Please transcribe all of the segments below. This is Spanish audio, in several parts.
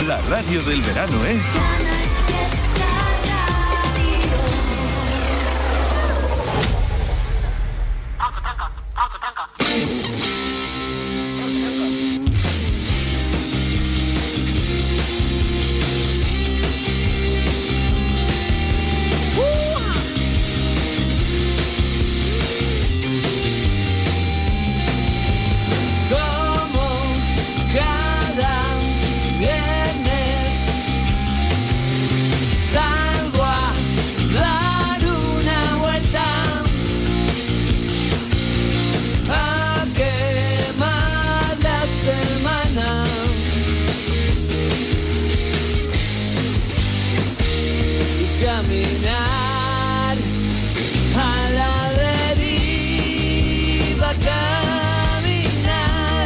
La radio del verano es... Caminar a la deriva, caminar.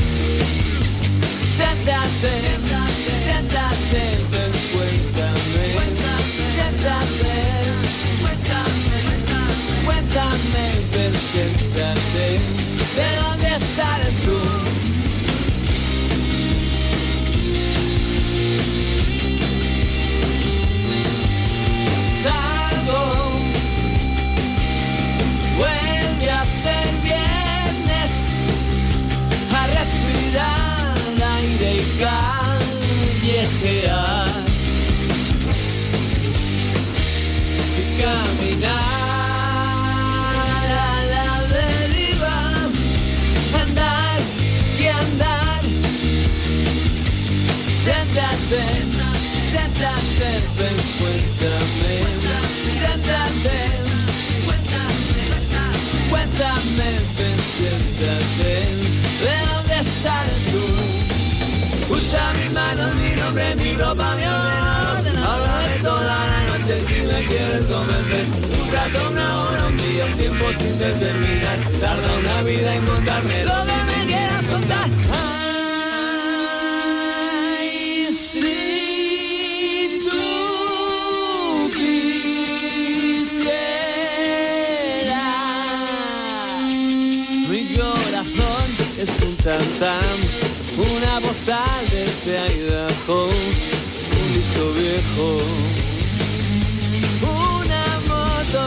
Siéntate, siéntate, ven, cuéntame. Siéntate, cuéntame, ven, siéntate. ¿De dónde sales tú? Vuelve a ser viernes, a respirar aire y callejear y caminar a la deriva, andar y andar. Siéntate, siéntate, ven, cuéntame. Siéntate, cuéntame, ven, siéntate. ¿De dónde sales tú? Usa mis manos, mi nombre, mi ropa, mi ordenador. Hablaré toda la noche si me quieres convencer. Un rato, una hora, un día, un tiempo sin determinar. Tarda una vida en contarme lo que me quieras contar. Es un tantán, una postal desde Idaho, un disco viejo, una moto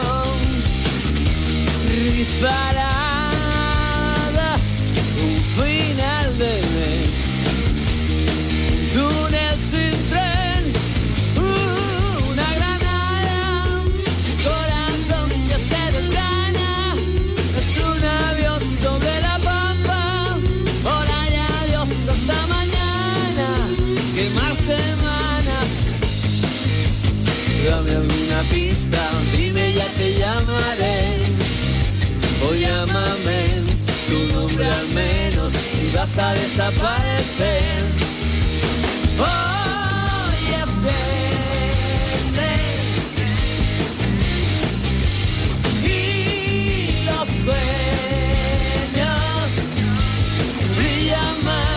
disparada, un final de mes, túnel sin tren, una granada, corazón que se desgana, es un avión sobre la hasta mañana, que más semanas. Dame alguna pista, dime ya te llamaré. O llámame tu nombre al menos si vas a desaparecer. Hoy es viernes y los sueños brillan más.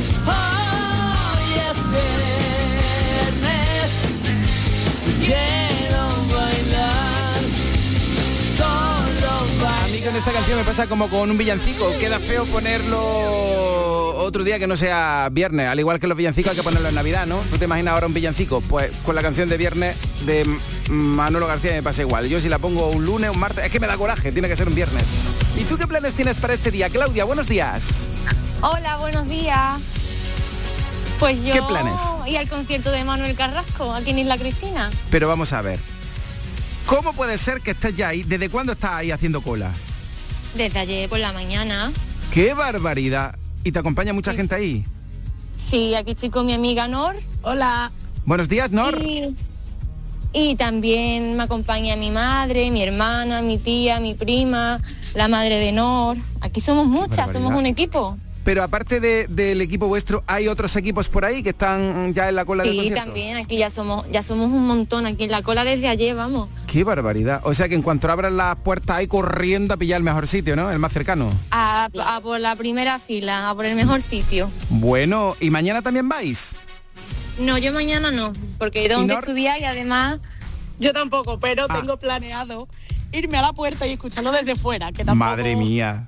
Quiero bailar solo bailar. A mí con esta canción me pasa como con un villancico. Queda feo ponerlo otro día que no sea viernes. Al igual que los villancicos hay que ponerlo en Navidad, ¿no? ¿Tú te imaginas ahora un villancico? Pues con la canción de viernes de Manolo García me pasa igual. Yo si la pongo un lunes, un martes, es que me da coraje, tiene que ser un viernes. ¿Y tú qué planes tienes para este día? Claudia, buenos días. Hola, buenos días. Pues yo... ¿Qué planes? Y al concierto de Manuel Carrasco, aquí en Isla Cristina. Pero vamos a ver. ¿Cómo puede ser que estés ya ahí? ¿Desde cuándo estás ahí haciendo cola? Desde ayer por la mañana. ¡Qué barbaridad! ¿Y te acompaña mucha gente ahí? Sí, aquí estoy con mi amiga Nor. Hola. Buenos días, Nor. Y también me acompaña mi madre, mi hermana, mi tía, mi prima, la madre de Nor. Aquí somos muchas, somos un equipo. Pero aparte del equipo vuestro, ¿hay otros equipos por ahí que están ya en la cola del concierto? Sí, también, aquí ya somos un montón, aquí en la cola desde ayer, vamos. ¡Qué barbaridad! O sea que en cuanto abran las puertas hay corriendo a pillar el mejor sitio, ¿no? El más cercano. A por la primera fila, a por el mejor sitio. Bueno, ¿y mañana también vais? No, yo mañana no, porque tengo que estudiar y además... Yo tampoco, pero tengo planeado irme a la puerta y escucharlo desde fuera, que tampoco... Madre mía.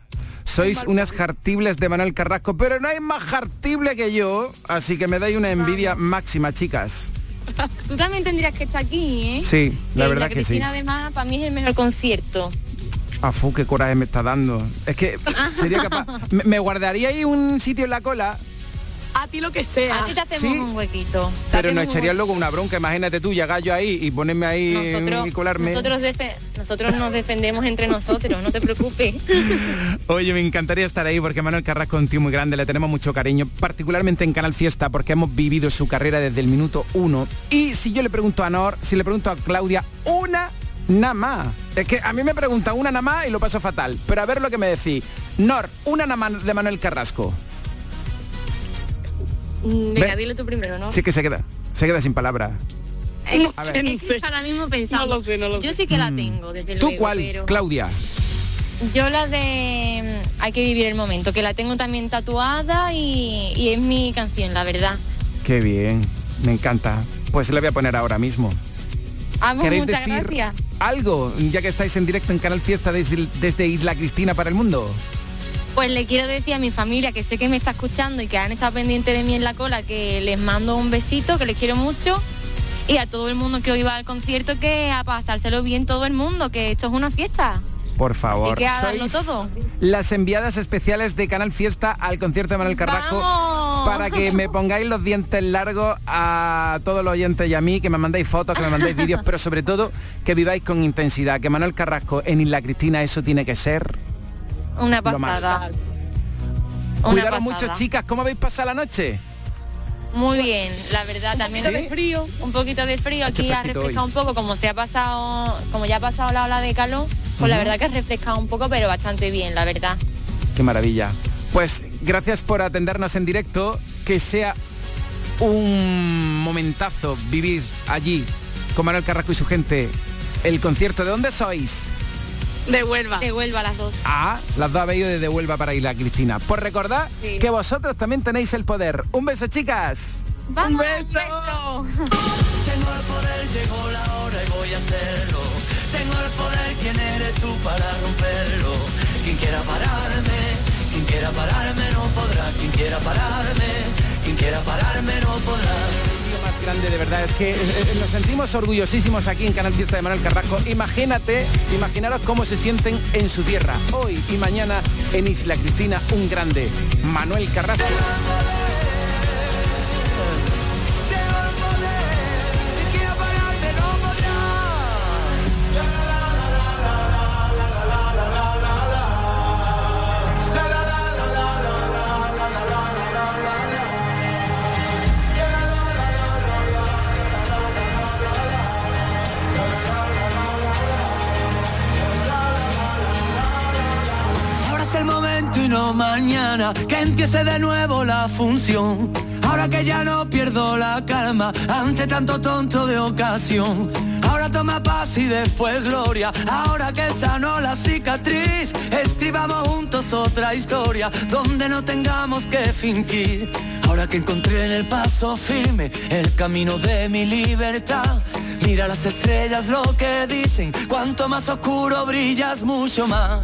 Sois unas jartibles de Manuel Carrasco, pero no hay más jartible que yo, así que me dais una envidia máxima, chicas. Tú también tendrías que estar aquí, ¿eh? Sí, la verdad que sí. Cristina, además, para mí es el mejor concierto. Afu, qué coraje me está dando. Es que sería capaz... ¿Me guardaría ahí un sitio en la cola? A ti lo que sea. A ti te hacemos un huequito. Pero no echarías luego una bronca, imagínate tú, llegar yo ahí y ponerme ahí y colarme. Nosotros nos defendemos entre nosotros, no te preocupes. Oye, me encantaría estar ahí porque Manuel Carrasco es un tío muy grande, le tenemos mucho cariño, particularmente en Canal Fiesta, porque hemos vivido su carrera desde el minuto 1. Y si yo le pregunto a Nor, si le pregunto a Claudia, una nada más. Es que a mí me pregunta una nada más y lo paso fatal. Pero a ver lo que me decís. Nor, una nada más de Manuel Carrasco. Venga, dile tú primero, ¿no? Sí que se queda sin palabras. No sé. Ahora mismo pensando. No lo sé. Yo sí que la tengo, desde luego. ¿Tú cuál, pero... Claudia? Yo la de Hay que vivir el momento, que la tengo también tatuada y es mi canción, la verdad. Qué bien, me encanta. Pues la voy a poner ahora mismo. ¿Queréis muchas decir gracias. algo, ya que estáis en directo en Canal Fiesta desde Isla Cristina para el mundo? Pues le quiero decir a mi familia, que sé que me está escuchando y que han estado pendientes de mí en la cola, que les mando un besito, que les quiero mucho. Y a todo el mundo que hoy va al concierto, que a pasárselo bien todo el mundo, que esto es una fiesta. Por favor, así que háganlo sois todo. Las enviadas especiales de Canal Fiesta al concierto de Manuel Carrasco. ¡Vamos! Para que me pongáis los dientes largos a todos los oyentes y a mí, que me mandéis fotos, que me mandéis vídeos, pero sobre todo que viváis con intensidad, que Manuel Carrasco en Isla Cristina, eso tiene que ser una pasada. Cuidaros mucho, chicas. ¿Cómo habéis pasado la noche? Muy bien, la verdad. También ¿Sí? Un poquito de frío. Aquí ha refrescado un poco, como ya ha pasado la ola de calor, pues la verdad que ha refrescado un poco, pero bastante bien, la verdad. Qué maravilla. Pues gracias por atendernos en directo, que sea un momentazo vivir allí con Manuel Carrasco y su gente el concierto. ¿De dónde sois? De Huelva. De Huelva, las dos. Ah, las dos habéis ido desde Huelva para Isla Cristina. Pues recordad que vosotros también tenéis el poder. Un beso, chicas. ¡Vamos! Un beso. Tengo el poder, llegó la hora y voy a hacerlo. Tengo el poder, ¿quién eres tú para romperlo? Quien quiera pararme no podrá. Quien quiera pararme no podrá. Lo más grande de verdad es que nos sentimos orgullosísimos aquí en Canal Fiesta de Manuel Carrasco. Imaginaros cómo se sienten en su tierra. Hoy y mañana en Isla Cristina, un grande, Manuel Carrasco. El momento y no mañana, que empiece de nuevo la función. Ahora que ya no pierdo la calma ante tanto tonto de ocasión. Ahora toma paz y después gloria. Ahora que sanó la cicatriz, escribamos juntos otra historia donde no tengamos que fingir. Ahora que encontré en el paso firme el camino de mi libertad. Mira las estrellas lo que dicen, cuanto más oscuro brillas mucho más.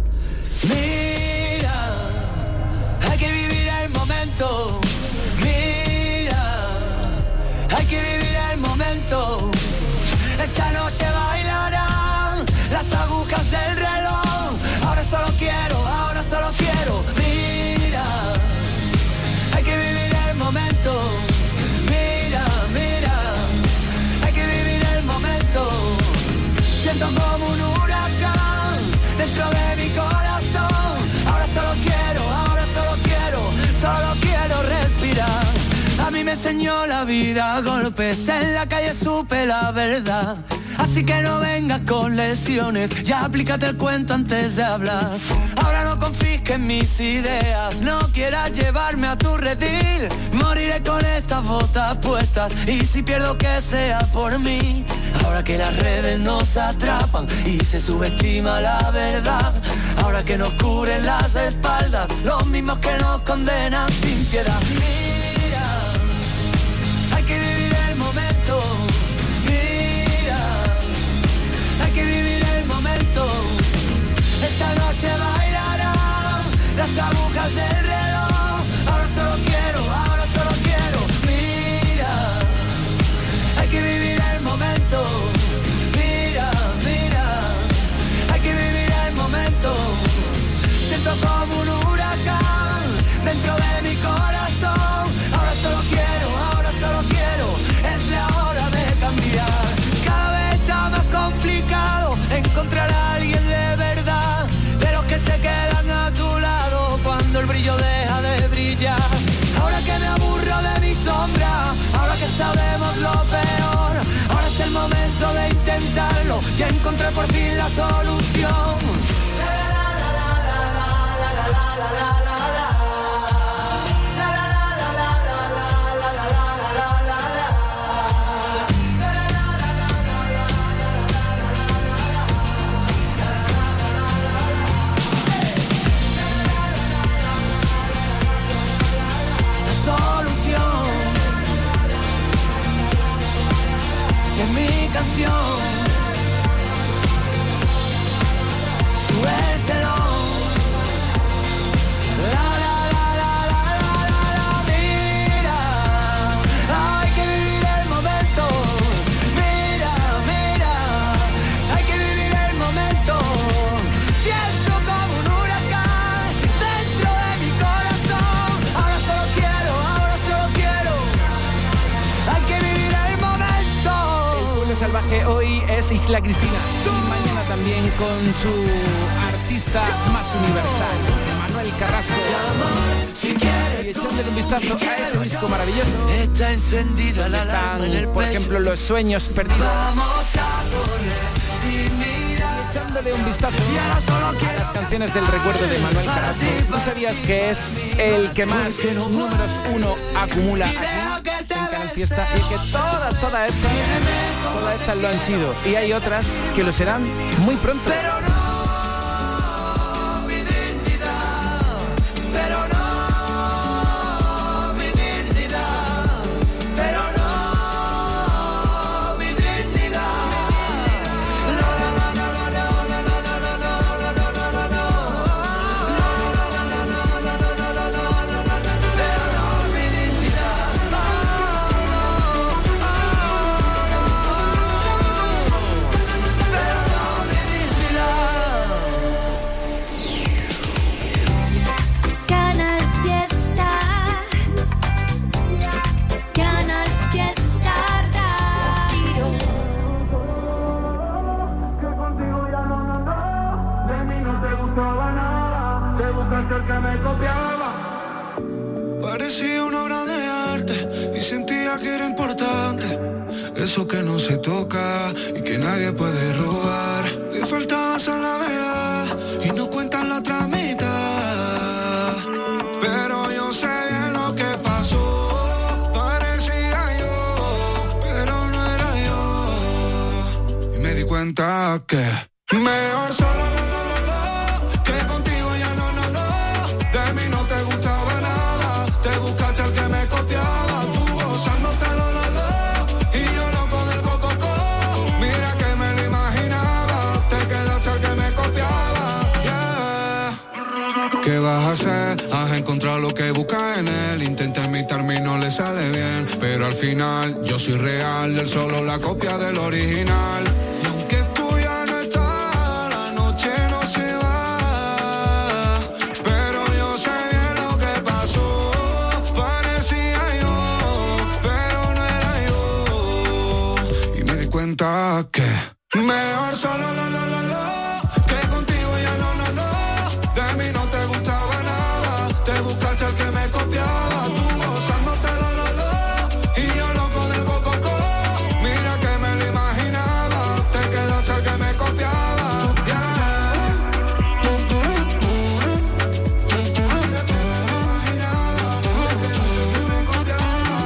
Mira, hay que vivir el momento. Mira, hay que vivir el momento. Esta noche bailarán las agujas del reloj. Ahora solo quiero. Mira, hay que vivir el momento. Mira, hay que vivir el momento. Siento como un huracán dentro de mi corazón. Ahora solo quiero respirar. A mí me enseñó la vida a golpes, en la calle supe la verdad. Así que no vengas con lesiones, ya aplícate el cuento antes de hablar. Ahora no confíes en mis ideas, no quieras llevarme a tu redil. Moriré con estas botas puestas, y si pierdo que sea por mí. Ahora que las redes nos atrapan y se subestima la verdad. Ahora que nos cubren las espaldas los mismos que nos condenan sin piedad. Mira, hay que vivir el momento. Mira, hay que vivir el momento. Esta noche bailarán Ya encontré por fin la solución. Mi canción, suéltelo. La la la la la la la la. Mira, hay que vivir el momento. Mira, mira, hay que vivir el momento. Siento como un huracán dentro de mi corazón. Ahora solo quiero. Hay que vivir el momento. Salvaje hoy es Isla Cristina y mañana también con su artista más universal, Manuel Carrasco. Y echándole un vistazo a ese disco maravilloso. Está encendida la alarma en el Están, por pecho. ejemplo, Los Sueños Perdidos. Vamos a correr sin mirar. Echándole un vistazo a las canciones del recuerdo de Manuel Carrasco. ¿Tú sabías que es el que más números 1 acumula aquí en Canal Fiesta? Y que todas estas lo han sido. Y hay otras que lo serán muy pronto. Pero no mi dignidad, pero no mi dignidad, pero no mi dignidad. No, no, no, no, no, no, no, no, no, no, no, no, no, no. Parecía una obra de arte y sentía que era importante. Eso que no se toca y que nadie puede robar. Le faltaba a la verdad y no cuentan la otra mitad. Pero yo sé bien lo que pasó. Parecía yo, pero no era yo. Y me di cuenta que mejor solo. ¿Qué vas a hacer? Has encontrado lo que buscas en él. Intenta imitarme y no le sale bien. Pero al final yo soy real, él solo la copia del original. Y aunque tú ya no estás, la noche no se va. Pero yo sé bien lo que pasó. Parecía yo, pero no era yo. Y me di cuenta que mejor solo que contigo ya no. De mí no te gustaba nada. Te buscaste al que me copiaba. Tú gozándote y yo loco del coco. Mira que me lo imaginaba. Te quedaste al que me copiaba. Mira que me lo imaginaba. Te quedaste al que me copiaba.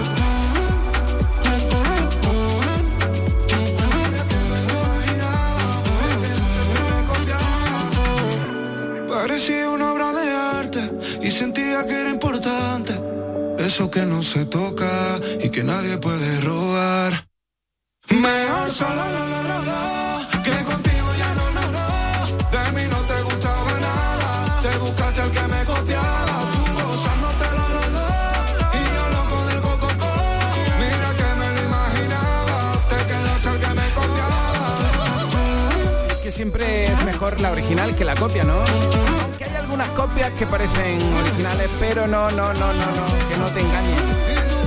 Mira que me lo imaginaba. Te quedaste al que me copiaba. Parecía una obra de arte y sentía que era importante. Eso que no se toca y que nadie puede robar. Mejor solo que contigo ya no. De mí no te gustaba nada. Te buscaste al que me copiaba. Tú gozándote y yo loco del coco. Mira que me lo imaginaba. Te quedaste al que me copiaba. Es que siempre es mejor la original que la copia, ¿no? Que hay algunas copias que parecen originales, pero no, que no te engañen.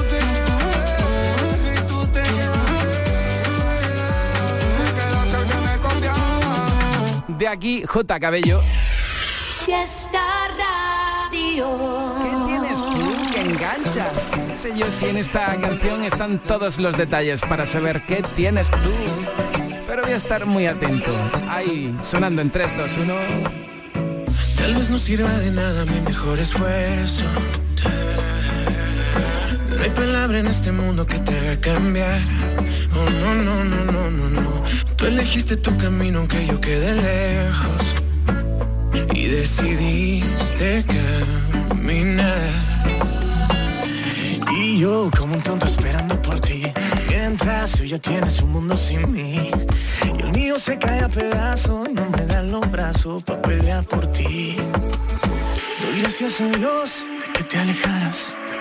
De aquí, J. Cabello. Fiesta Radio. ¿Qué tienes tú que enganchas? No sé yo si en esta canción están todos los detalles para saber qué tienes tú. Pero voy a estar muy atento. Ahí, sonando en 3, 2, 1. Tal vez no sirva de nada mi mejor esfuerzo. No hay palabra en este mundo que te haga cambiar. Oh, no, no, no, no, no, no. Tú elegiste tu camino aunque yo quedé lejos. Y decidiste caminar. Y yo como un tonto esperando por ti, mientras tú ya tienes un mundo sin mí. Y el mío se cae a pedazos, no me dan los brazos para pelear por ti. Doy gracias a Dios de que te alejaras.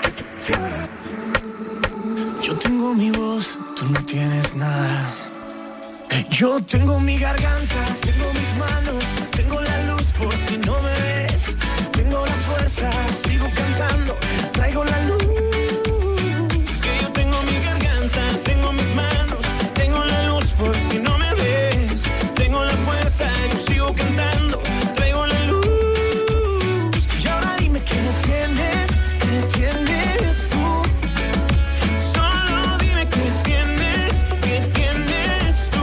Yo tengo mi voz, tú no tienes nada. Yo tengo mi garganta, tengo mis manos, tengo la luz por si no me ves. Tengo la fuerza, sigo cantando, traigo la luz. Que yo tengo mi garganta, tengo mis manos, tengo la luz por si no me ves. Tengo la fuerza, yo sigo cantando, traigo la luz. Y ahora dime que no tienes, que tienes tú. Solo dime que tienes tú.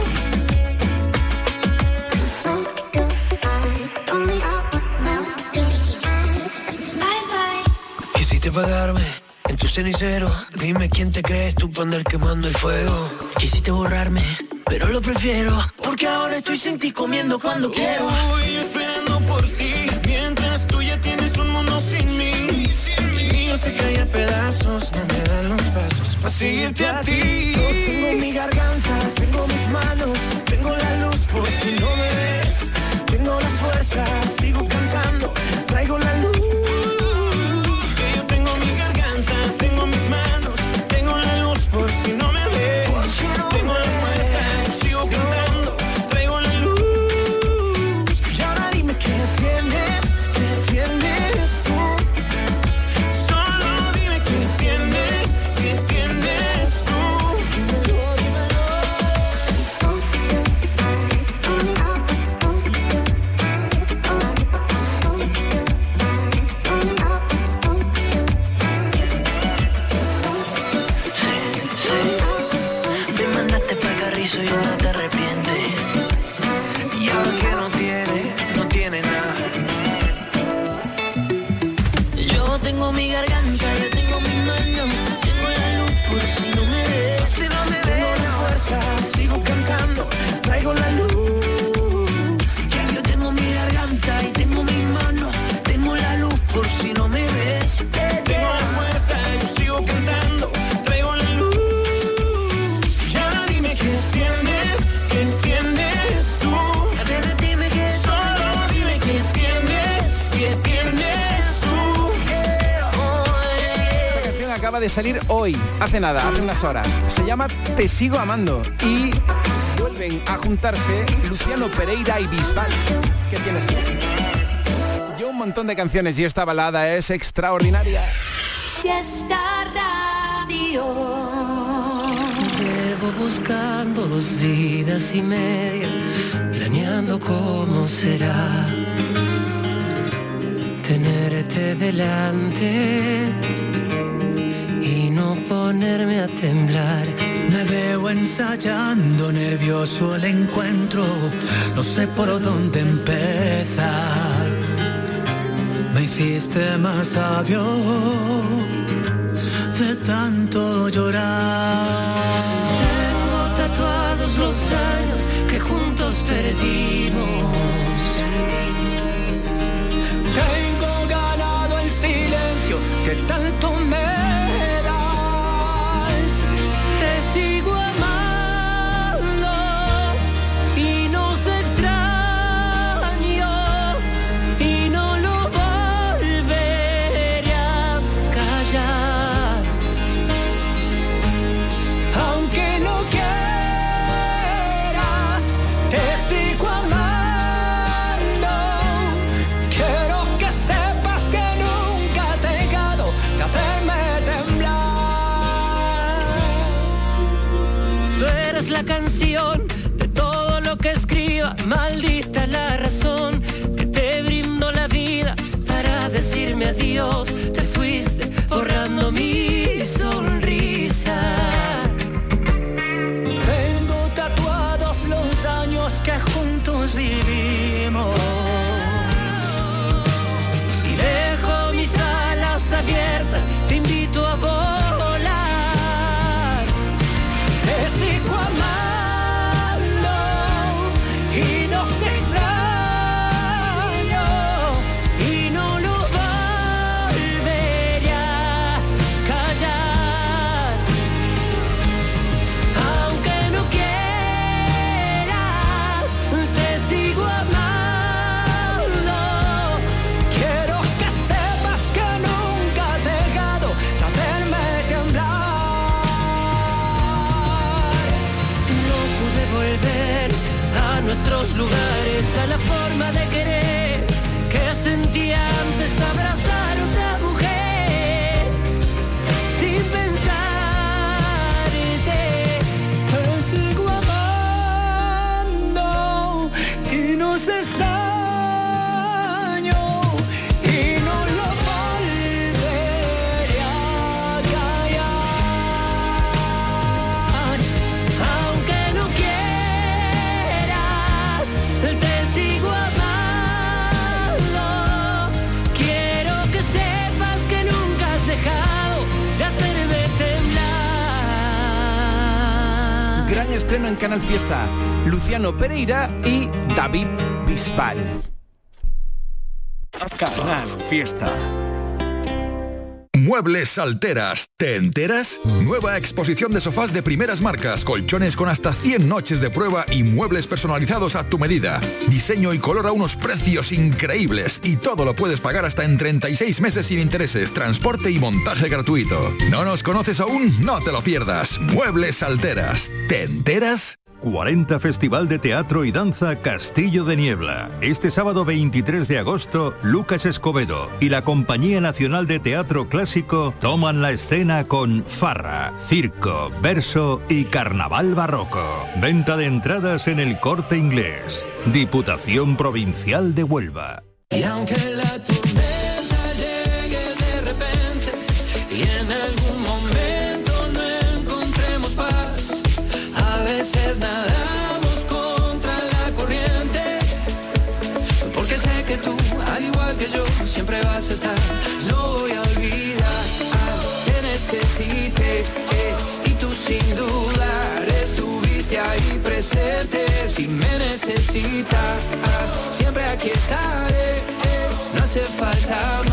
Quisiste pagarme en tu cenicero. Dime quién te crees tú para andar quemando el fuego. Quisiste borrarme, pero lo prefiero, porque ahora estoy sin ti comiendo cuando quiero. Voy esperando por ti, mientras tú ya tienes un mundo sin mí. El mío se cae a pedazos, no me dan los pasos para seguirte a ti. Yo tengo mi garganta, tengo mis manos, tengo la luz por si no me ves. Tengo la fuerza, sigo cantando, traigo la luz. Que yo tengo mi garganta, tengo mis manos, tengo la luz por si no me ves. Tengo la fuerza, yo sigo cantando, traigo la luz. Y ahora dime que tienes tú. Solo dime que tienes tú. Te mandaste pa'l carrizo y ahora te arrepientes. Y ahora que no tiene nada. Yo tengo mi garganta, yo tengo mi mano, tengo la luz por si no me ves. Tengo la fuerza, sigo cantando, traigo la luz. Que yo tengo mi garganta y tengo mi mano, tengo la luz por si no me ves. Tengo la fuerza, yo sigo cantando, traigo la luz. Y ahora dime que tienes tú. Solo dime que tienes tú. Esta canción acaba de salir hoy, hace nada, hace unas horas. Se llama Te sigo amando y vuelven a juntarse Luciano Pereira y Bisbal. ¿Qué tienes tú? Yo un montón de canciones y esta balada es extraordinaria. Fiesta Radio. Llevo buscando 2 vidas y media, planeando cómo será tenerte delante y no ponerme a temblar. Me veo ensayando, nervioso el encuentro, no sé por dónde empezar. Me hiciste más sabio de tanto llorar. Tengo tatuados los años que juntos perdimos. Tengo ganado el silencio que tanto me das. Te sigo amando y nos extraño y no lo volveré a callar. Aunque no quieras, te sigo amando. Quiero que sepas que nunca has dejado de hacerme temblar. Tú eres la canción de todo lo que escriba, maldita la razón que te brindó la vida para decirme adiós. Te fuiste borrando mi sonrisa. Tengo tatuados los nuestros lugares, a la forma de querer que sentía antes de abrazar a otra mujer, sin pensarte, te sigo amando y nos extraño. Gran estreno en Canal Fiesta. Luciano Pereira y David Bisbal. Canal Fiesta. Muebles Alteras, ¿te enteras? Nueva exposición de sofás de primeras marcas, colchones con hasta 100 noches de prueba y muebles personalizados a tu medida. Diseño y color a unos precios increíbles y todo lo puedes pagar hasta en 36 meses sin intereses, transporte y montaje gratuito. ¿No nos conoces aún? No te lo pierdas. Muebles Alteras, ¿te enteras? 40 Festival de Teatro y Danza Castillo de Niebla. Este sábado 23 de agosto, Lucas Escobedo y la Compañía Nacional de Teatro Clásico toman la escena con Farra, Circo, Verso y Carnaval Barroco. Venta de entradas en El Corte Inglés. Diputación Provincial de Huelva. Y aunque la tormenta llegue de repente y en algún momento no encontremos paz, a veces nadamos contra la corriente, porque sé que tú, al igual que yo, siempre vas a estar. No voy a olvidar, te necesité, y tú sin dudar estuviste ahí presente. Si me necesitas, siempre aquí estaré, no hace falta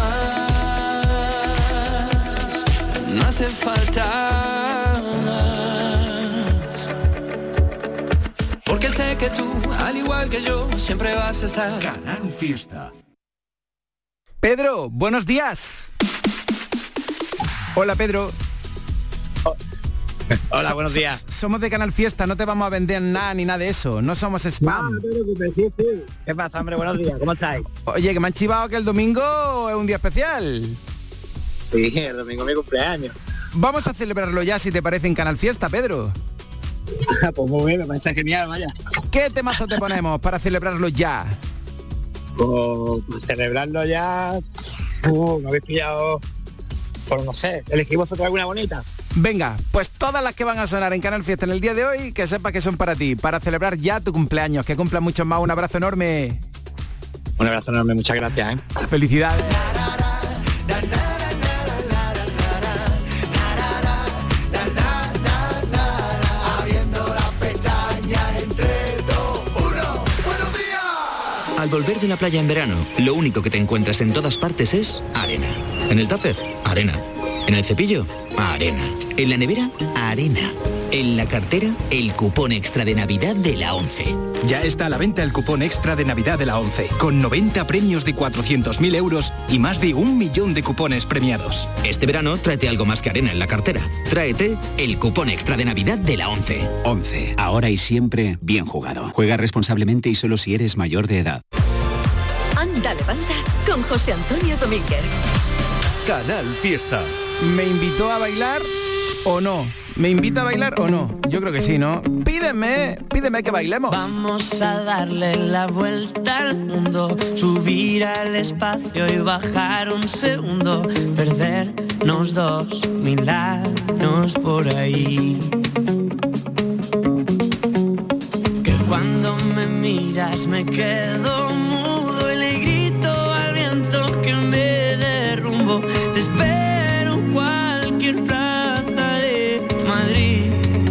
más, no hace falta más, porque sé que tú, al igual que yo, siempre vas a estar. Canal Fiesta. Pedro, buenos días. Hola, Pedro. Hola, buenos días. Somos de Canal Fiesta, no te vamos a vender nada ni nada de eso. No somos spam. No te preocupes, sí. ¿Qué pasa, hombre? Buenos días, ¿cómo estáis? Oye, que me han chivado que el domingo es un día especial. Sí, el domingo es mi cumpleaños. Vamos a celebrarlo ya, si te parece, en Canal Fiesta, Pedro. Pues muy bien, me parece genial, vaya. ¿Qué temazo te ponemos para celebrarlo ya? Pues para celebrarlo ya... me habéis pillado... Por no sé, elegí vosotros alguna bonita. Venga, pues todas las que van a sonar en Canal Fiesta en el día de hoy, que sepas que son para ti, para celebrar ya tu cumpleaños, que cumplan muchos más. Un abrazo enorme. Un abrazo enorme, muchas gracias, ¿eh? Felicidades. Al volver de la playa en verano, lo único que te encuentras en todas partes es arena. En el tupper, arena. En el cepillo, arena. En la nevera, arena. En la cartera, el cupón extra de Navidad de la 11. Ya está a la venta el cupón extra de Navidad de la 11, con 90 premios de 400.000 euros y más de 1 millón de cupones premiados. Este verano, tráete algo más que arena en la cartera. Tráete el cupón extra de Navidad de la 11. 11. Ahora y siempre, bien jugado. Juega responsablemente y solo si eres mayor de edad. Anda, levanta, con José Antonio Domínguez. Canal Fiesta. ¿Me invitó a bailar o no? ¿Me invita a bailar o no? Yo creo que sí, ¿no? Pídeme que bailemos. Vamos a darle la vuelta al mundo, subir al espacio y bajar un segundo, perdernos 2000 años por ahí. Que cuando me miras me quedo mudo y le grito al viento que me derrumbo. Te espero en cualquier plaza de Madrid.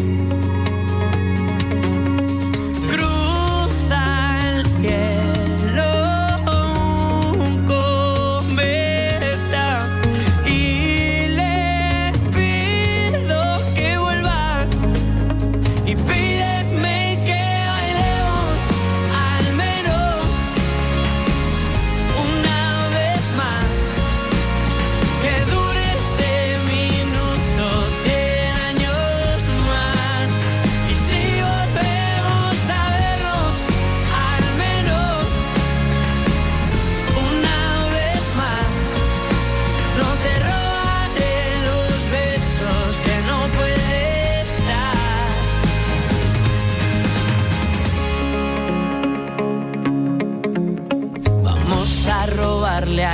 Cruza el cielo un cometa y le pido que vuelva y pídeme que bailemos al menos una vez más, que dure este minuto 100 años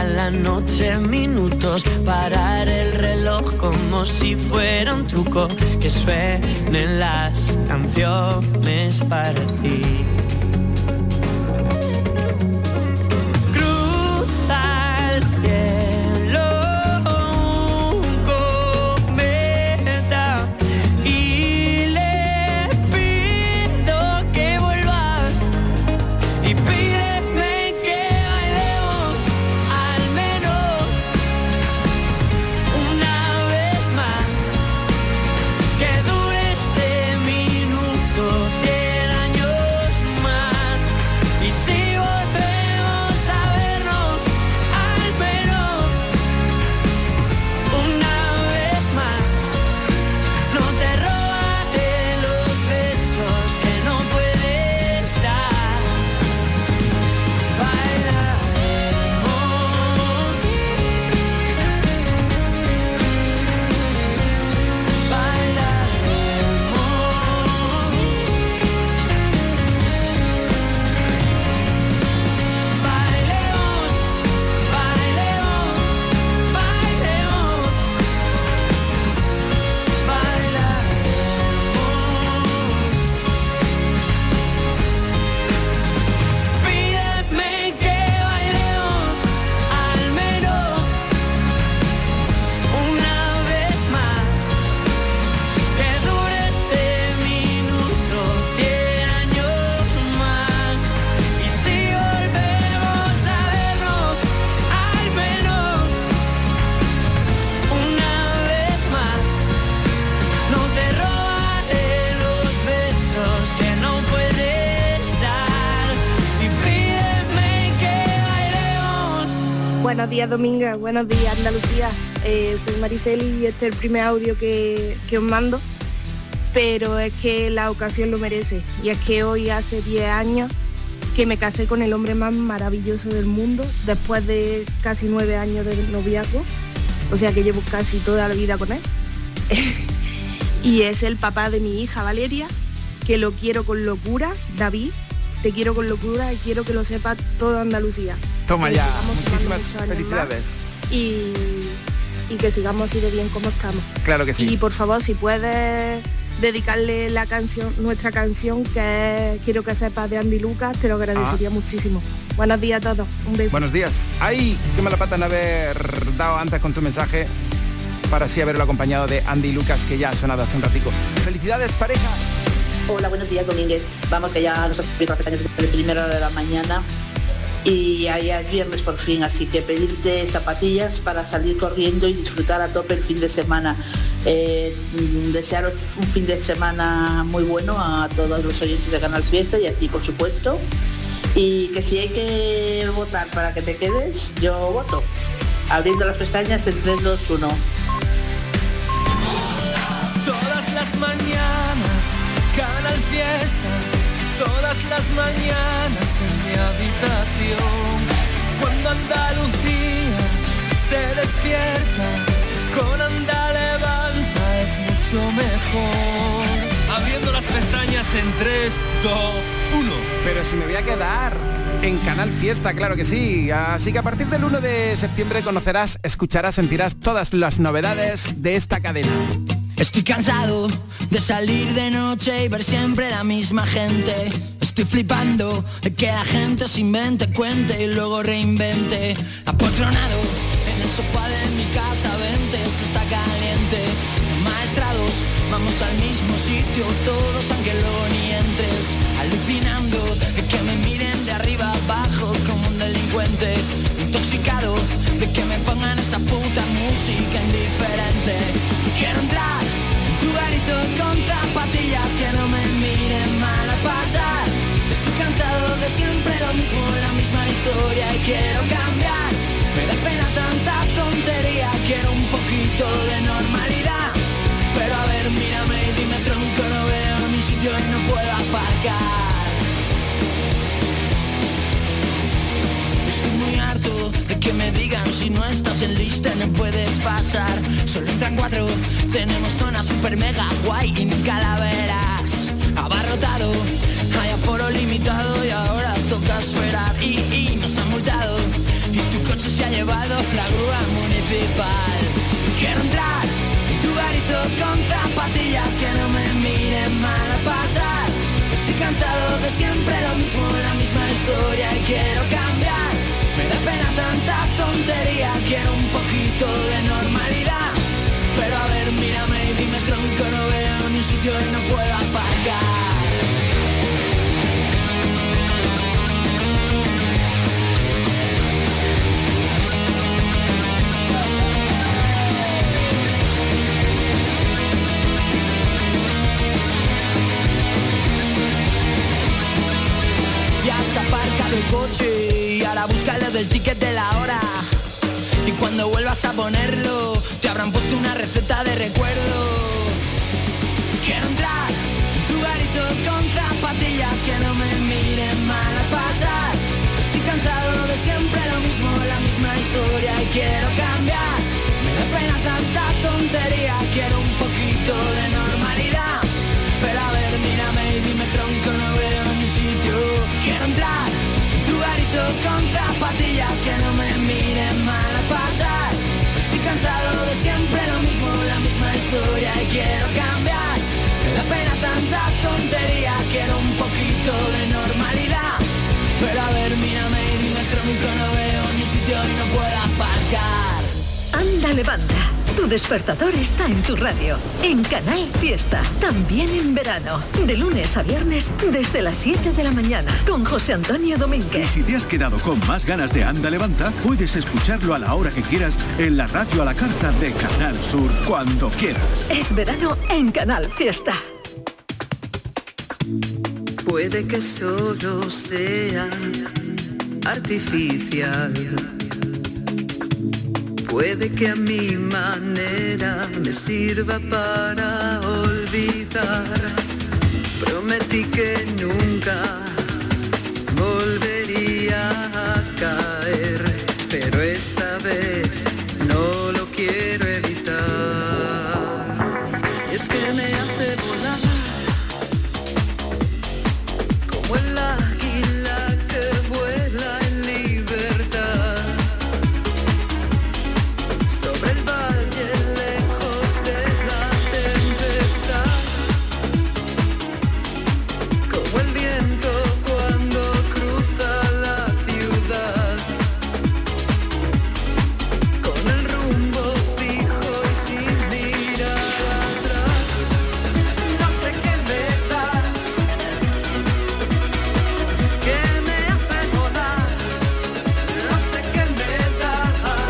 a la noche minutos, parar el reloj como si fuera un truco, que suenen las canciones para ti. Cruza el cielo un cometa y le pido que vuelva y pídeme que bailemos al menos una vez más, que dure este minuto 100 años más, y si volvemos a vernos al menos una vez más, no te robaré los besos que no puedes dar. Bailaremos, pídeme que bailemos al menos una vez más, que dure este minuto 100 años más, y si volvemos a vernos al menos una vez más, no te robaré los besos que no puedes dar, y pídeme que bailemos. Buenos días, Dominga. Buenos días, Andalucía. Soy Mariceli y este es el primer audio que os mando, pero es que la ocasión lo merece. Y es que hoy hace 10 años que me casé con el hombre más maravilloso del mundo, después de casi 9 años de noviazgo. O sea que llevo casi toda la vida con él. Y es el papá de mi hija Valeria, que lo quiero con locura. David, te quiero con locura y quiero que lo sepa toda Andalucía. Toma Que ya, sigamos muchísimas muchos años felicidades. más y que sigamos así de bien como estamos. Claro que sí. Y por favor, si puedes dedicarle la canción, nuestra canción, que es Quiero que sepas, de Andy Lucas, te lo agradecería muchísimo. Buenos días a todos, un beso. Buenos días. Ay, qué mala pata en haber dado antes con tu mensaje para así haberlo acompañado de Andy Lucas, que ya ha sonado hace un ratico. Felicidades, pareja. Hola, buenos días, Domínguez. Vamos, que ya nos has abierto las pestañas desde primera hora de la mañana y ya es viernes por fin, así que pedirte zapatillas para salir corriendo y disfrutar a tope el fin de semana. Desearos un fin de semana muy bueno a todos los oyentes de Canal Fiesta y a ti, por supuesto. Y que si hay que votar para que te quedes, yo voto. Abriendo las pestañas en 3, 2, 1. Todas las mañanas, Canal Fiesta, todas las mañanas en mi habitación. Cuando Andalucía se despierta, con Anda Levanta es mucho mejor. Abriendo las pestañas en 3, 2, 1. Pero si me voy a quedar en Canal Fiesta, claro que sí. Así que a partir del 1 de septiembre conocerás, escucharás, sentirás todas las novedades de esta cadena. Estoy cansado de salir de noche y ver siempre la misma gente. Estoy flipando de que la gente se invente, cuente y luego reinvente. Apoltronado en el sofá de mi casa, vente, se está caliente. Maestrados, vamos al mismo sitio, todos aunque luego ni entres. Alucinando de que me miren de arriba abajo como un delincuente. Intoxicado de que me pongan esa puta música indiferente. Quiero entrar en tu garito con zapatillas que no me miren mal a pasar. Estoy cansado de siempre lo mismo, la misma historia y quiero cambiar. Me da pena tanta tontería, quiero un poquito de normalidad. Pero a ver, mírame y dime tronco, no veo mi sitio y no puedo aparcar. Estoy muy harto de que me digan si no estás en lista no puedes pasar. Solo entran 4, tenemos zona super mega guay y nunca la verás. Abarrotado, hay aforo limitado y ahora toca esperar y nos han multado. Y tú coche se ha llevado la grúa municipal. Quiero entrar en tu garito con zapatillas que no me miren mal a pasar. Estoy cansado de siempre lo mismo, la misma historia y quiero cambiar. Me da pena tanta tontería, quiero un poquito de normalidad. Pero a ver, mírame y dime tronco, no veo ni un sitio y no puedo aparcar. Ya has aparcado el coche y ahora búscalo del ticket de la hora. Y cuando vuelvas a ponerlo, te habrán puesto una receta de recuerdo. Quiero entrar en tu garito con zapatillas que no me miren mal a pasar. Estoy cansado de siempre lo mismo, la misma historia y quiero cambiar. Me da pena tanta tontería, quiero un poquito de normalidad. Pero a ver, mírame y dime tronco, no veo ni sitio. Quiero entrar en tu garito con zapatillas que no me miren mal a pasar. Estoy cansado de siempre lo mismo, la misma historia y quiero cambiar. Me da pena tanta tontería, quiero un poquito de normalidad. Pero a ver, mírame y dime tronco, no veo ni sitio y no puedo aparcar. Anda, levanta. Tu despertador está en tu radio, en Canal Fiesta, también en verano, de lunes a viernes desde las 7 de la mañana, con José Antonio Domínguez. Y si te has quedado con más ganas de Anda Levanta, puedes escucharlo a la hora que quieras en la radio a la carta de Canal Sur, cuando quieras. Es verano en Canal Fiesta. Puede que solo sea artificial. Puede que a mi manera me sirva para olvidar. Prometí que nunca volvería a caer, pero esta vez no lo quiero evitar. Y es que me hace volar como el águila que vuela en libertad. El valle lejos de la tempestad, como el viento cuando cruza la ciudad, con el rumbo fijo y sin mirar atrás. No sé qué me das, que me hace volar, no sé qué me das.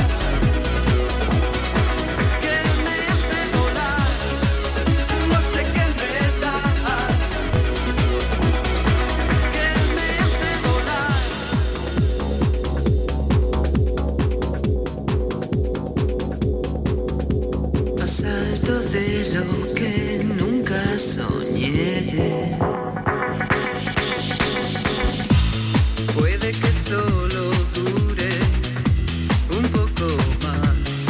De lo que nunca soñé. Puede que solo dure un poco más.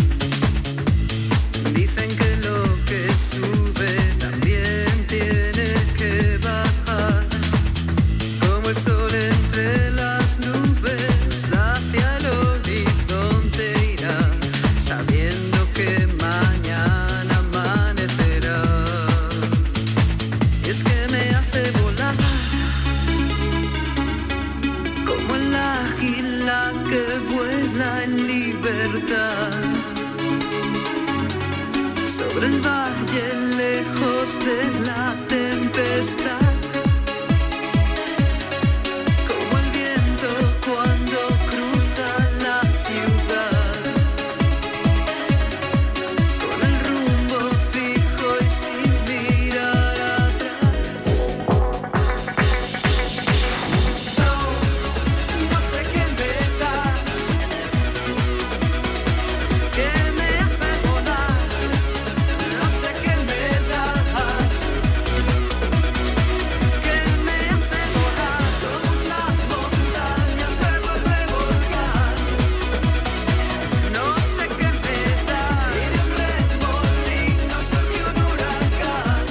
Dicen que lo que sube también tiene que bajar, como el sol entre las nubes hacia el horizonte irá, sabiendo que mañana que vuela en libertad, sobre el valle lejos de la tempestad, como el viento cuando cruza la ciudad, con el rumbo fijo y sin mirar atrás. No sé qué me das, que me hace volar, no sé qué me das, que me hace volar, como una montaña se vuelve volcán. No sé qué me das, y de un remolino surge un huracán.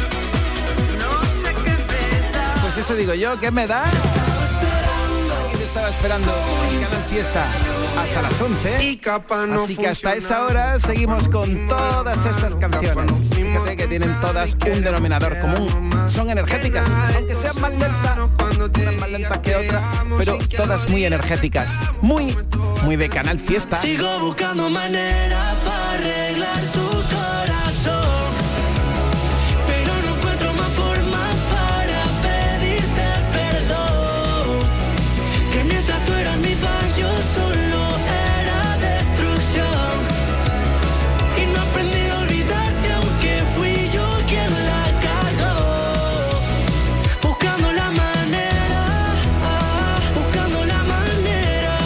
No sé qué me das. Pues eso digo yo, ¿qué me das? estaba esperando en Canal Fiesta hasta las 11. Así que hasta esa hora seguimos con todas estas canciones. Fíjate que tienen todas un denominador común. Son energéticas, aunque sean más lentas, unas más lentas que otras, pero todas muy energéticas. Muy de Canal Fiesta. Sigo buscando manera para arreglar tu corazón, pero no encuentro más formas para pedirte perdón. Que mientras tú eras mi paz, yo solo era destrucción. Y no aprendí a olvidarte, aunque fui yo quien la cagó. Buscando la manera, buscando la manera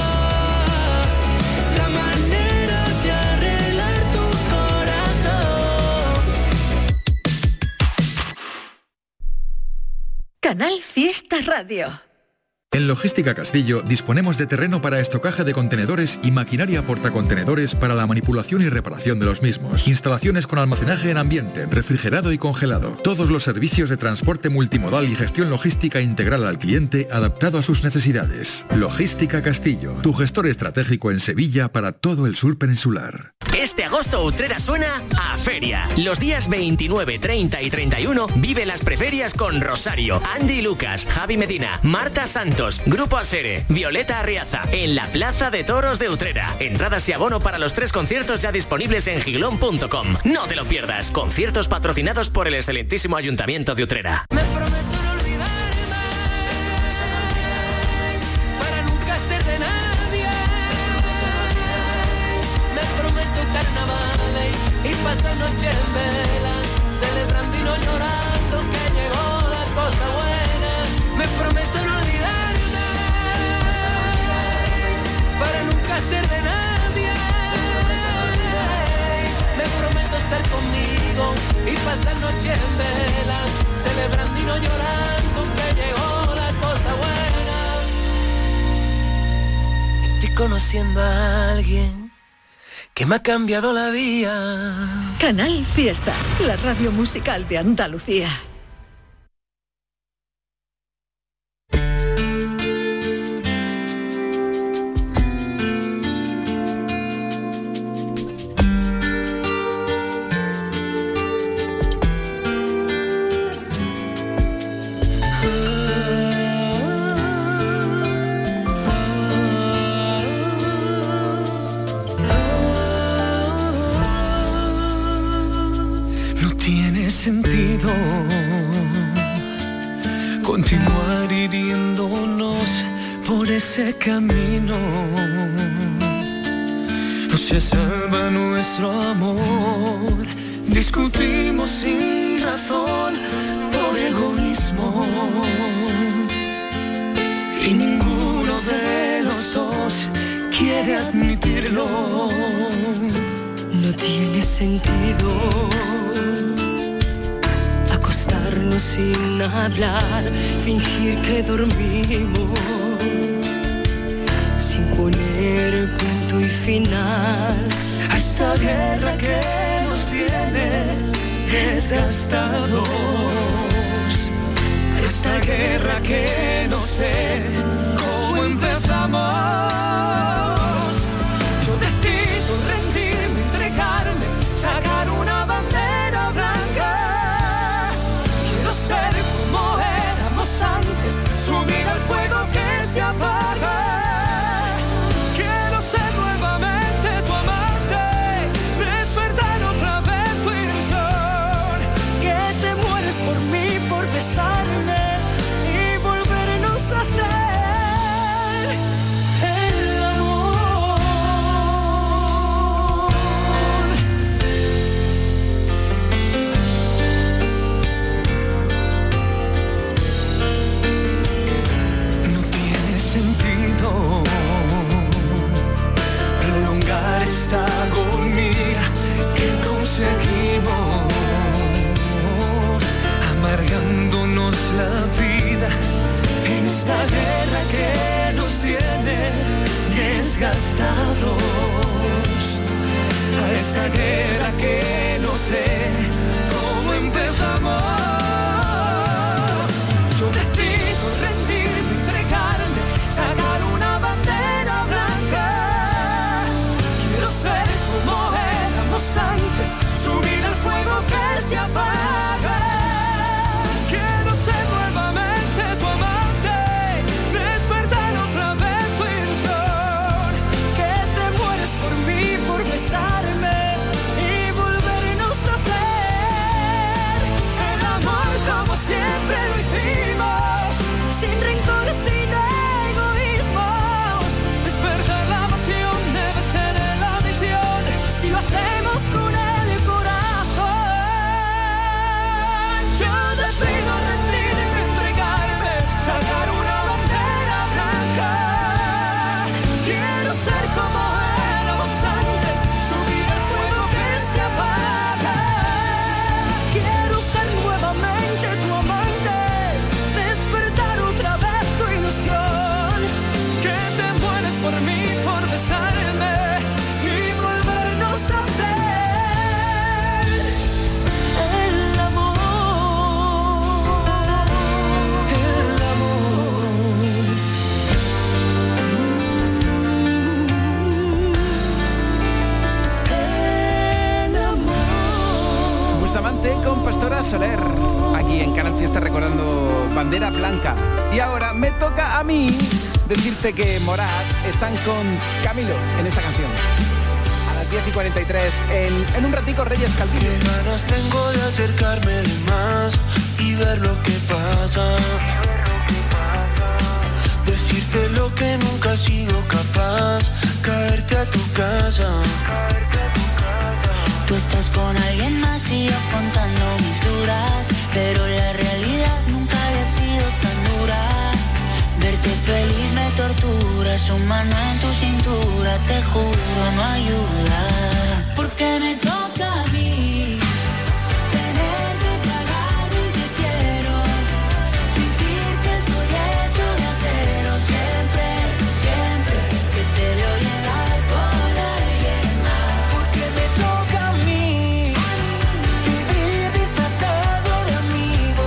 de arreglar tu corazón. Canal Fiesta Radio. En Logística Castillo disponemos de terreno para estocaje de contenedores y maquinaria portacontenedores para la manipulación y reparación de los mismos. Instalaciones con almacenaje en ambiente, refrigerado y congelado. Todos los servicios de transporte multimodal y gestión logística integral al cliente adaptado a sus necesidades. Logística Castillo, tu gestor estratégico en Sevilla para todo el sur peninsular. Este agosto Utrera suena a feria. Los días 29, 30 y 31 vive las preferias con Rosario, Andy Lucas, Javi Medina, Marta Santos, Grupo Asere, Violeta Arriaza, en la Plaza de Toros de Utrera. Entradas y abono para los 3 conciertos ya disponibles en giglón.com. No te lo pierdas. Conciertos patrocinados por el excelentísimo Ayuntamiento de Utrera. Me prometo no olvidarme, para nunca ser de nadie. Me prometo carnavales y pasar noche en vela, celebrando y no llorando que llegó la cosa buena. Me prometo no olvidarme, para nunca ser de nadie. Me prometo estar conmigo y pasar noche en vela, celebrando y no llorando que llegó la cosa buena. Estoy conociendo a alguien que me ha cambiado la vida. Canal Fiesta, la radio musical de Andalucía. Sentido continuar hiriéndonos por ese camino. No se salva nuestro amor. Discutimos sin razón por egoísmo y ninguno de los dos quiere admitirlo. No tiene sentido acostarnos sin hablar, fingir que dormimos, sin poner punto y final a esta guerra que nos tiene desgastados, a esta guerra que no sé cómo empezamos. Yo decido rendirme, entregarme, sacar una bandera blanca. Ser como éramos antes, subir al fuego que se apaga. Quiero ser nuevamente tu amante, despertar otra vez tu ilusión. Que te mueres por mí, por besarme y volvernos a hacer el amor. Prolongar esta agonía que conseguimos, amargándonos la vida en esta guerra que nos tiene desgastados, a esta guerra que no sé cómo empezamos. Yo decido rendirme, entregarme, sacar una Soler, aquí en Canal Fiesta recordando Bandera Blanca. Y ahora me toca a mí decirte que Morat están con Camilo en esta canción. A las 10:43 en un ratico Reyes Calvillo. Qué ganas tengo de acercarme de más y ver lo que pasa. Decirte lo que nunca he sido capaz, caerte a tu casa. Tú estás con alguien más y yo contando mis dudas, pero la realidad nunca había sido tan dura. Verte feliz me tortura, su mano en tu cintura, te juro no ayuda. Porque me toca a mí tener que tragar lo que quiero, fingir que estoy hecho de acero, siempre, siempre que te veo llegar con alguien más. Porque me toca a mí vivir disfrazado de amigo,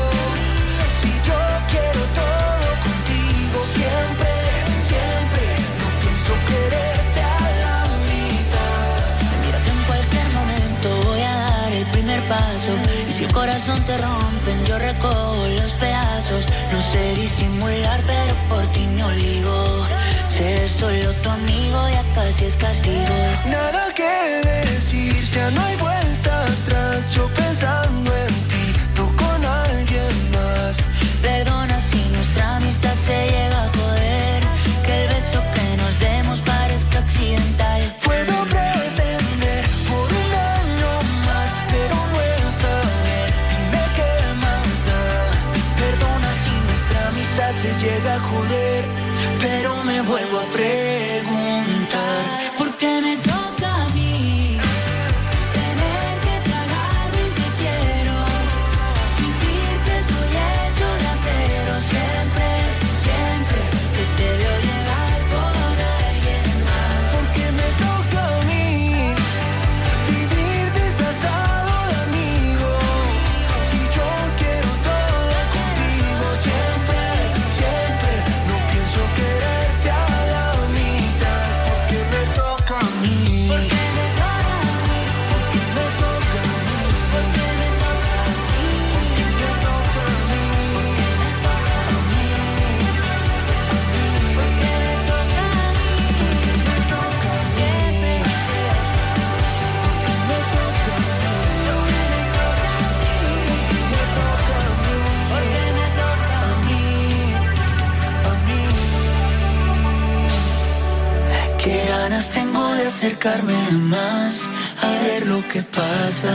si yo quiero todo contigo, siempre, siempre, no pienso quererte a la mitad. Mira que en cualquier momento voy a dar el primer paso, y si el corazón te rompen yo recojo los pedazos. No sé disimular pero por ti me obligo, ser solo tu amigo ya casi es castigo. Nada que decir, ya no hay vuelta atrás, yo pensando en ti, tú con alguien más. Perdona si nuestra amistad se llega a joder, que el beso que nos demos parezca accidental. Puedo pretender por un año más, pero no está bien, dime qué más da. Perdona si nuestra amistad se llega a joder, pero me vuelvo a preguntar. Porque me toca a mí tener que tragar lo que quiero, fingir que estoy hecho de acero, siempre, siempre que te veo llegar con alguien más. Porque me toca a mí vivir disfrazado de amigo, si yo quiero todo contigo, siempre, siempre, no pienso quererte a la mitad. Porque me toca a mí, porque me toca a mí, porque me toca a mí, porque me toca a mí, porque me toca a mí, porque me toca a mí, porque me toca a mí, siempre, porque me toca a mí, me toca a mí, porque me toca a mí, a mí. Qué ganas tengo de acercarme más, a ver lo que pasa.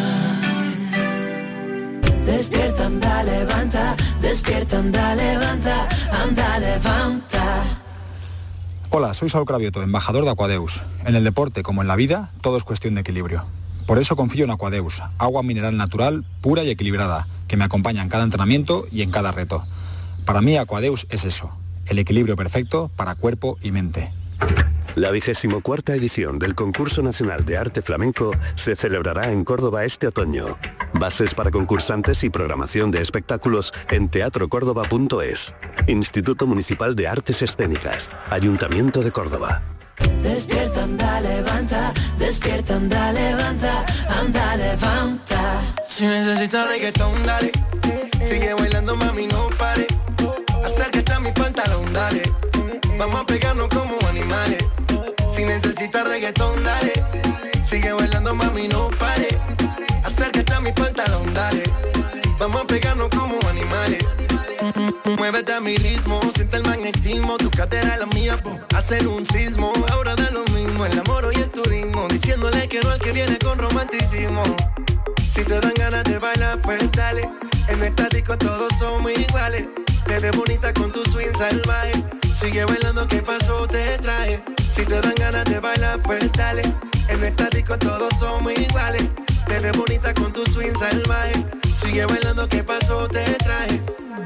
Despierta, anda, levanta, despierta, anda, levanta, anda, levanta. Hola, soy Saúl Cravioto, embajador de Aquadeus. En el deporte, como en la vida, todo es cuestión de equilibrio. Por eso confío en Aquadeus, agua mineral natural, pura y equilibrada, que me acompaña en cada entrenamiento y en cada reto. Para mí, Aquadeus es eso, el equilibrio perfecto para cuerpo y mente. La 24ª edición del Concurso Nacional de Arte Flamenco se celebrará en Córdoba este otoño. Bases para concursantes y programación de espectáculos en teatrocórdoba.es. Instituto Municipal de Artes Escénicas. Ayuntamiento de Córdoba. Despierta, anda, levanta, despierta, anda, levanta, anda, levanta. Si necesitas reggaetón, dale, sigue bailando, mami, no pare. Acércate a mi pantalón, dale, vamos a pegarnos como animales. Si necesitas reggaetón, dale, sigue bailando, mami, no pare. Acércate a mi pantalón, dale, vamos a pegarnos como animales. Muévete a mi ritmo, siente el magnetismo, tu cadera es la mía, hacen un sismo. Ahora da lo mismo, el amor y el turismo, diciéndole que no al que viene con romanticismo. Si te dan ganas de bailar, pues dale, en esta disco todos somos iguales. Te ves bonita con tu swing salvaje, sigue bailando, ¿qué pasó? Te traje. Si te dan ganas de bailar, pues dale, en esta disco todos somos iguales. Te ves bonita con tu swing salvaje, sigue bailando, ¿qué pasó? Te traje.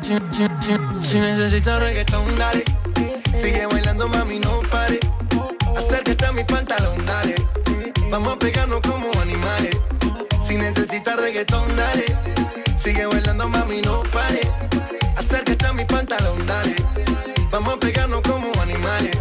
Si necesitas reggaetón, dale, sigue bailando, mami, no pare. Acércate a mi pantalón, dale, vamos a pegarnos como animales. Si necesitas reggaetón, dale, sigue bailando, mami, no pare. Acércate a mi pantalón, dale, vamos a pegarnos como animales.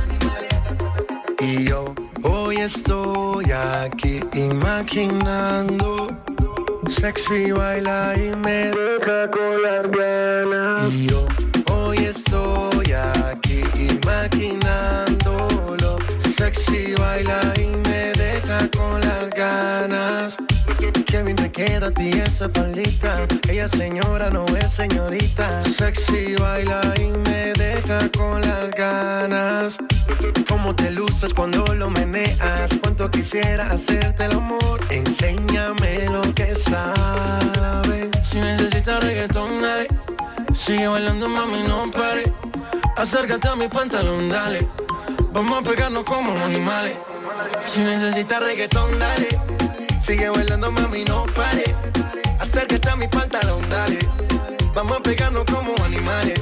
Y yo hoy estoy aquí imaginando Sexy baila y me deja con las ganas. Y yo hoy estoy aquí imaginándolo. Sexy baila y me deja con las ganas. Qué bien te queda a ti esa faldita. Ella señora no es señorita. Sexy baila y me deja con las ganas. Cómo te luces cuando lo meneas. Cuánto quisiera hacerte el amor. Enséñame lo que sabes. Si necesitas reggaetón, dale. Sigue bailando, mami, no pare. Acércate a mi pantalón, dale. Vamos a pegarnos como animales. Si necesitas reggaetón, dale. Sigue bailando, mami, no pare. Acércate a mi pantalón, dale. Vamos a pegarnos como animales.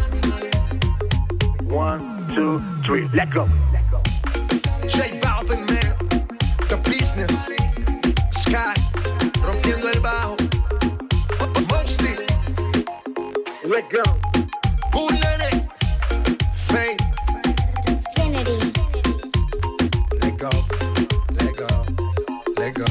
1, 2, 3, let's go. J Balvin, man, The Business, Sky, rompiendo el bajo. Mosty, let's go. Bullet, Faith, Infinity. Let go, let go, let go.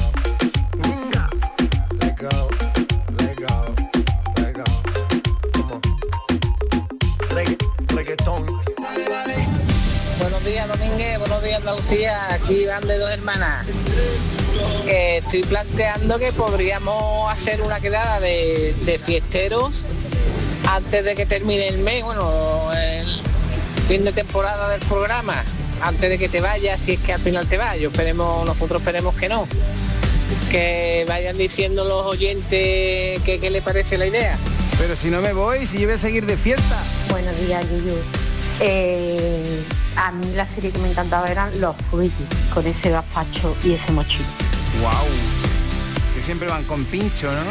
Let go, let go, let go. Come on. Reggaetón. Dale, dale. Buenos días, Domínguez, buenos días, Andalucía, aquí van de dos hermanas. Que estoy planteando que podríamos hacer una quedada de fiesteros antes de que termine el mes, bueno, el fin de temporada del programa, antes de que te vayas, si es que al final te vas. Nosotros esperemos que no. Que vayan diciendo los oyentes qué le parece la idea. Pero si no me voy, si yo voy a seguir de fiesta. Buenos días, Yuyu. A mí la serie que me encantaba eran Los Fruitis, con ese gazpacho y ese mochito. Wow. Que siempre van con pincho, ¿no?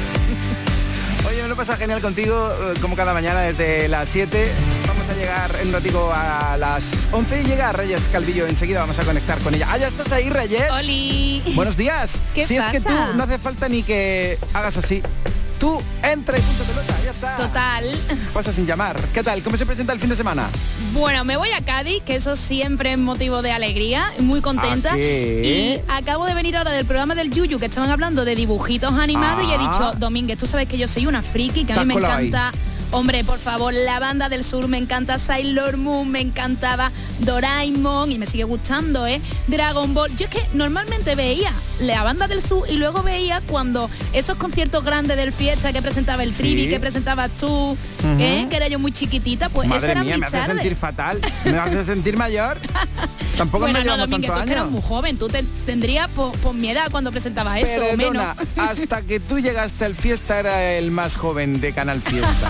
Oye, me lo pasa genial contigo, como cada mañana desde las 7. Vamos a llegar en un ratico a las 11 y llega Reyes Calvillo. Enseguida vamos a conectar con ella. ¡Ah, ya estás ahí, Reyes! ¡Oli! Buenos días. ¿Qué si pasa? Es que tú no hace falta ni que hagas así. Tú entra y punto pelota, ya está. Total. Pasa sin llamar. ¿Qué tal? ¿Cómo se presenta el fin de semana? Bueno, me voy a Cádiz, que eso siempre es motivo de alegría, muy contenta. ¿A qué? Y acabo de venir ahora del programa del Yuyu, que estaban hablando de dibujitos animados, y he dicho, Domínguez, tú sabes que yo soy una friki, que a mí me encanta... Hombre, por favor, la banda del sur, me encanta Sailor Moon, me encantaba Doraemon y me sigue gustando, Dragon Ball. Yo es que normalmente veía la banda del sur y luego veía cuando esos conciertos grandes del Fiesta que presentaba el Trivi, que presentabas tú, que era yo muy chiquitita, pues madre esa era mía, mi me hace tarde. sentir fatal, me hace sentir mayor. Tampoco Bueno, me llevamos Domínguez, tantos tú eras años. muy joven, tú tendrías por mi edad cuando presentabas eso, o Perdona, menos. hasta que tú llegaste al Fiesta era el más joven de Canal Fiesta.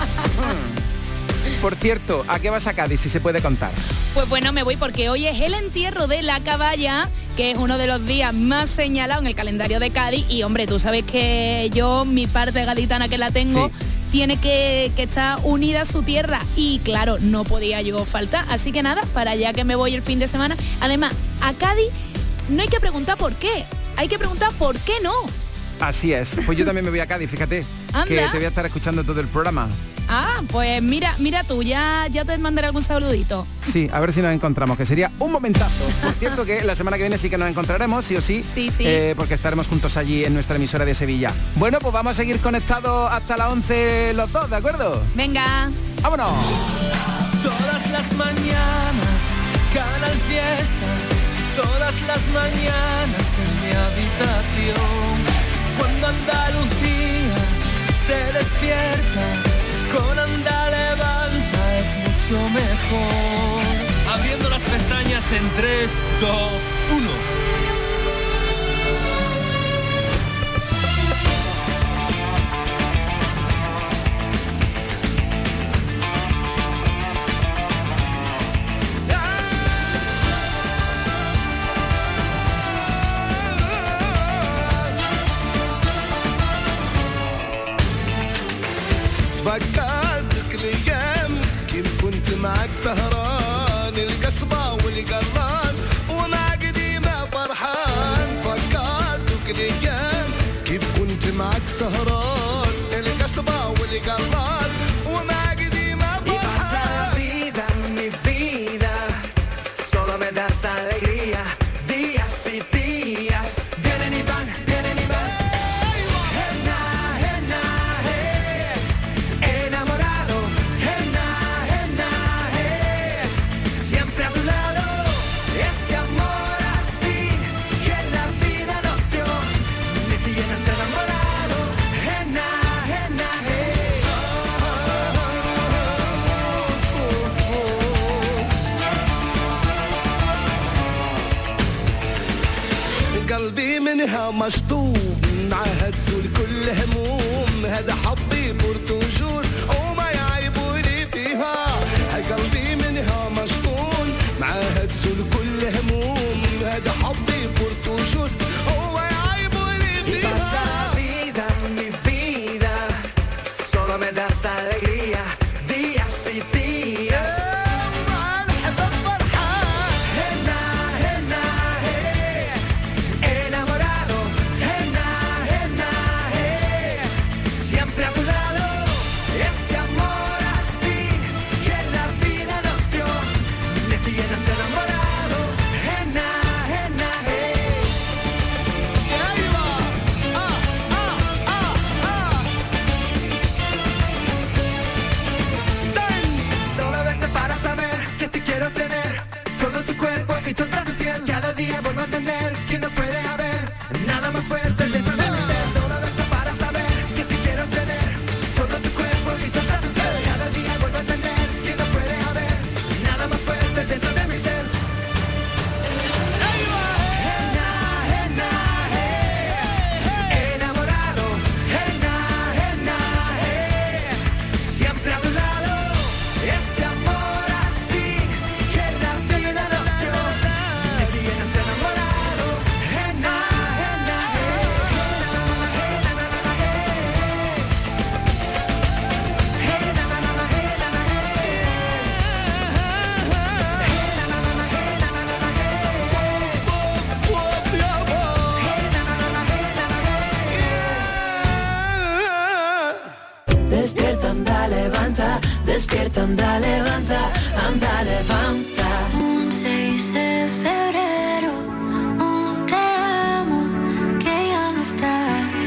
Por cierto, ¿a qué vas a Cádiz, si se puede contar? Pues bueno, me voy porque hoy es el entierro de la caballa, que es uno de los días más señalados en el calendario de Cádiz. Y hombre, tú sabes que yo, mi parte gaditana que la tengo, tiene que estar unida a su tierra. Y claro, no podía yo faltar. Así que nada, para allá que me voy el fin de semana. Además, a Cádiz no hay que preguntar por qué, hay que preguntar por qué no. Así es, pues yo también me voy a Cádiz, fíjate, Anda. que te voy a estar escuchando todo el programa. Ah, pues mira tú, ya te mandaré algún saludito. Sí, a ver si nos encontramos, que sería un momentazo. Por cierto que la semana que viene sí que nos encontraremos, sí o sí, porque estaremos juntos allí en nuestra emisora de Sevilla. Bueno, pues vamos a seguir conectados hasta las 11 los dos, ¿de acuerdo? Venga. ¡Vámonos! Todas las mañanas, Canal Fiesta, todas las mañanas en mi habitación. Cuando Andalucía se despierta, con Anda Levanta es mucho mejor. Abriendo las pestañas en 3, 2, 1. فكرتك الايام كيف كنت معك سهران القصبة والقران ومعك ديما فرحان فكرتك الايام كيف كنت معك سهران القصبة والقران ومعك ديما فرحان Mi vida, solo me das alegría, días y días, vienen y van, vienen y van. منها مشطوب معها تزول كل هموم هذا حبي بورتوجور وما يعيبوني فيها هاي قلبي منها مشطون معها تزول كل هموم هذا حبي بورتوجور وما يعيبوني فيها Mi vida, solo me das alegría, días y días. Enamorado, siempre a tu lado, este amor así que la vida nos dio, me tienes enamorado, Solo verte para saber que te quiero tener, todo tu cuerpo y toda tu piel, cada día vuelvo a tener que no puede haber nada más fuerte dentro de mi ser. Solo verte para saber que te quiero tener, todo tu cuerpo y toda tu piel, cada día vuelvo a tener que no puede haber nada más fuerte dentro de mi ser. Enamorado, siempre a tu lado, este amor así que la vida nos dio, me tienes enamorado, Despierta, anda, levanta, despierta, anda, levanta, anda, levanta. Un 6 de febrero, un te amo que ya no está.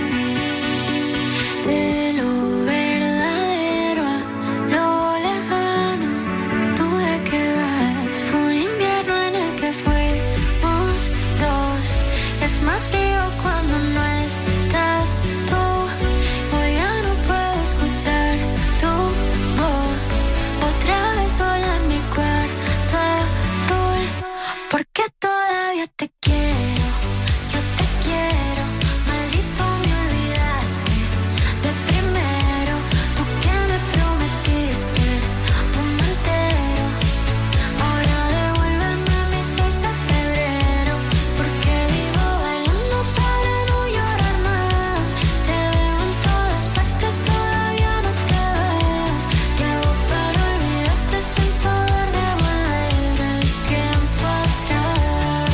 De lo verdadero a lo lejano, ¿tú de qué vas? Fue un invierno en el que fuimos dos. Es más frío cuando no estás tú. Hoy ya no puedo escuchar tu voz. Otra vez sola en mi cuarto azul. Porque todavía te quiero, yo te quiero. Maldito me olvidaste de primero. Tú que me prometiste un mundo entero. Ahora devuélveme mi 6 de febrero. Porque vivo bailando para no llorar más. Te veo en todas partes, todavía no te ves. ¿Qué hago para olvidarte sin poder devolver el tiempo atrás?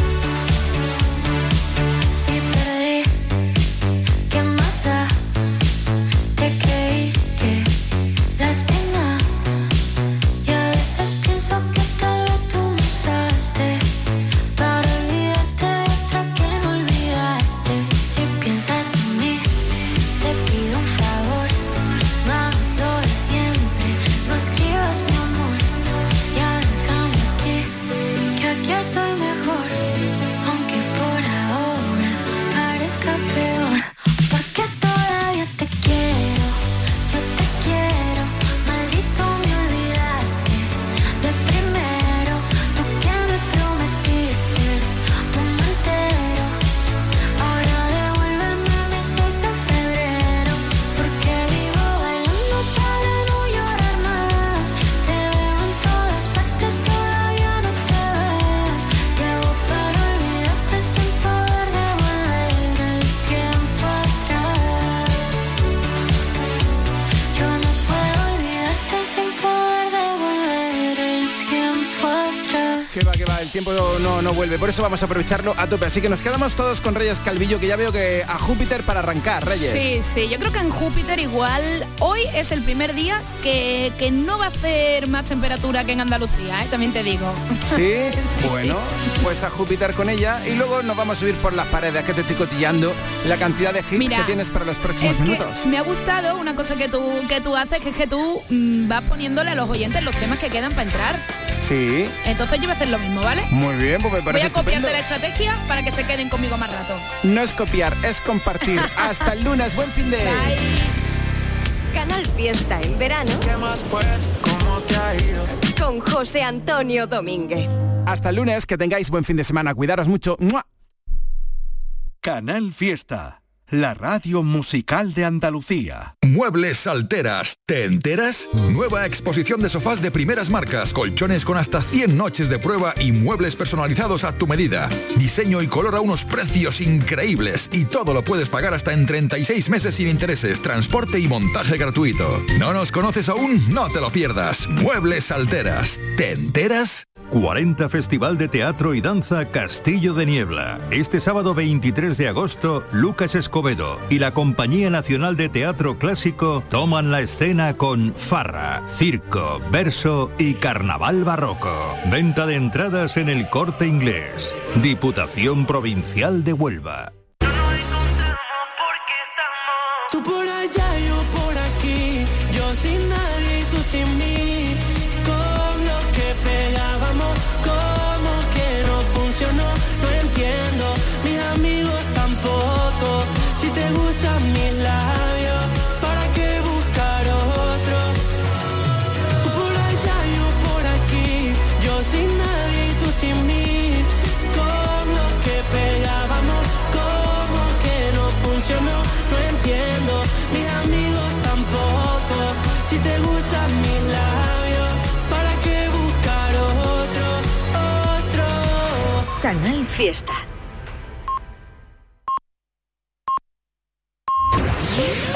Si perdí, ¿qué más da? Te creí que lastima. Y a veces pienso que tal vez tú me usaste para olvidarte de otra que no olvidaste. Si piensas en mí, te pido un favor, no hagas lo de siempre, no escribas mi amor. Ya déjame aquí, que aquí estoy mejor, aunque por ahora parezca peor. Porque todavía te quiero, yo te quiero. Maldito me olvidaste de primero. Tú que me prometiste un mundo entero. Ahora devuélveme mi 6 de febrero. Porque vivo bailando para no llorar más. Te veo en todas partes, todavía no te ves. ¿Qué hago para olvidarte sin poder devolver el tiempo atrás? Yo no puedo olvidarte sin poder devolver el tiempo atrás. Que va, el tiempo no vuelve, por eso vamos a aprovecharlo a tope. Así que nos quedamos todos con Reyes Calvillo, que ya veo que a Júpiter para arrancar, Reyes. Sí, yo creo que en Júpiter igual hoy es el primer día que no va a hacer más temperatura que en Andalucía, también te digo. ¿Sí? Bueno, pues a Júpiter con ella y luego nos vamos a subir por las paredes, que te estoy cotillando la cantidad de hits que tienes para los próximos minutos. Me ha gustado una cosa que tú haces, que es que tú vas poniéndole a los oyentes los temas que quedan para entrar. Sí. Entonces yo voy a hacer lo mismo, ¿vale? Muy bien, pues me parece Voy a copiarte estupendo. la estrategia para que se queden conmigo más rato. No es copiar, es compartir. Hasta el lunes, buen fin de... Canal Fiesta en verano. ¿Qué más pues? ¿Cómo te ha ido? Con José Antonio Domínguez. Hasta el lunes, que tengáis buen fin de semana. Cuidaros mucho. ¡Mua! Canal Fiesta, la radio musical de Andalucía. Muebles Salteras, ¿te enteras? Nueva exposición de sofás de primeras marcas, colchones con hasta 100 noches de prueba y muebles personalizados a tu medida. Diseño y color a unos precios increíbles y todo lo puedes pagar hasta en 36 meses sin intereses, transporte y montaje gratuito. ¿No nos conoces aún? No te lo pierdas. Muebles Salteras, ¿te enteras? 40 Festival de Teatro y Danza Castillo de Niebla. Este sábado 23 de agosto, Lucas Escobedo y la Compañía Nacional de Teatro Clásico toman la escena con farra, circo, verso y carnaval barroco. Venta de entradas en el Corte Inglés. Diputación Provincial de Huelva. Tú por allá, yo por aquí, yo sin nadie y tú sin mí. Con lo que pegábamos, como que no funcionó, no entiendo, mis amigos tampoco. Si te gustan mis labios, ¿para qué buscar otro? Tú por allá, yo por aquí, yo sin nadie y tú sin mí. Con lo que pegábamos, como que no funcionó, no entiendo, mis amigos tampoco. Si te gustan mis labios, ¿para qué buscar otro? Canal Fiesta.